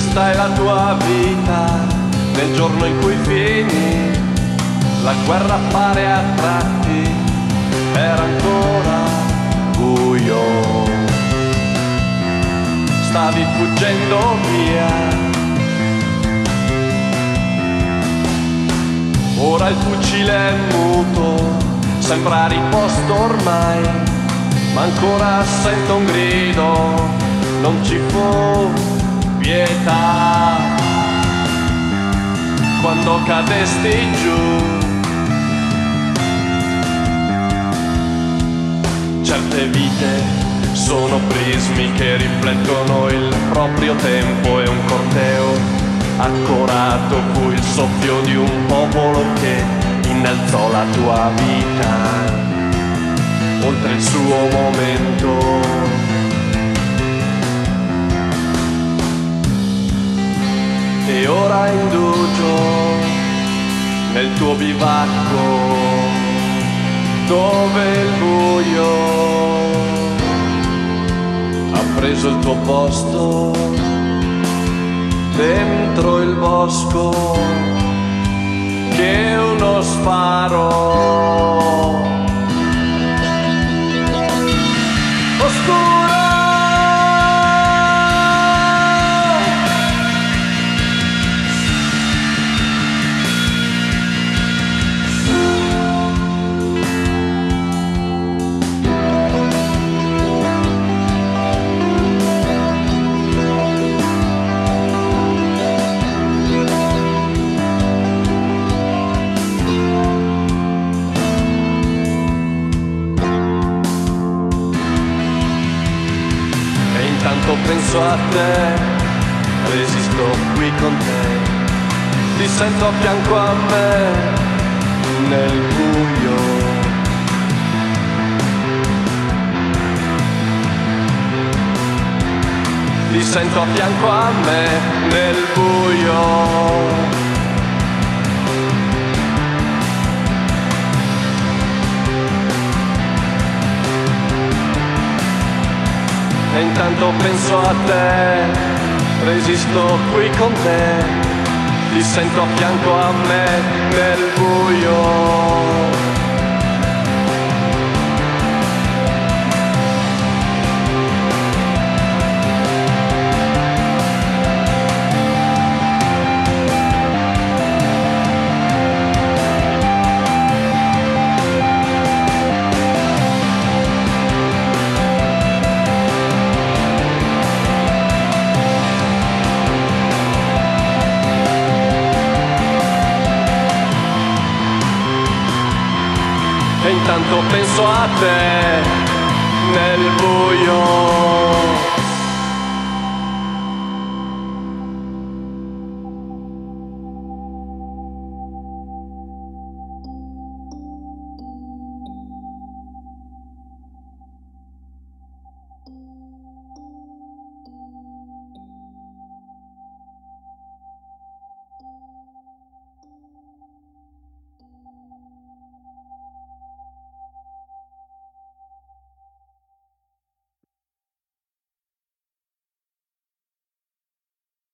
Questa è la tua vita, nel giorno in cui finì, la guerra appare a tratti, era ancora buio. Stavi fuggendo via, ora il fucile è muto, sembra riposto ormai, ma ancora sento un grido, non ci fu pietà. Quando cadesti giù, certe vite sono prismi che riflettono il proprio tempo, e un corteo accorato fu il soffio di un popolo che innalzò la tua vita oltre il suo momento. E ora indugio nel tuo bivacco, dove il buio ha preso il tuo posto, dentro il bosco che uno sparo oscuro. Intanto penso a te, resisto qui con te, ti sento a fianco a me nel buio. Ti sento a fianco a me nel buio. E intanto penso a te, resisto qui con te, ti sento a fianco a me nel buio. E intanto penso a te nel buio.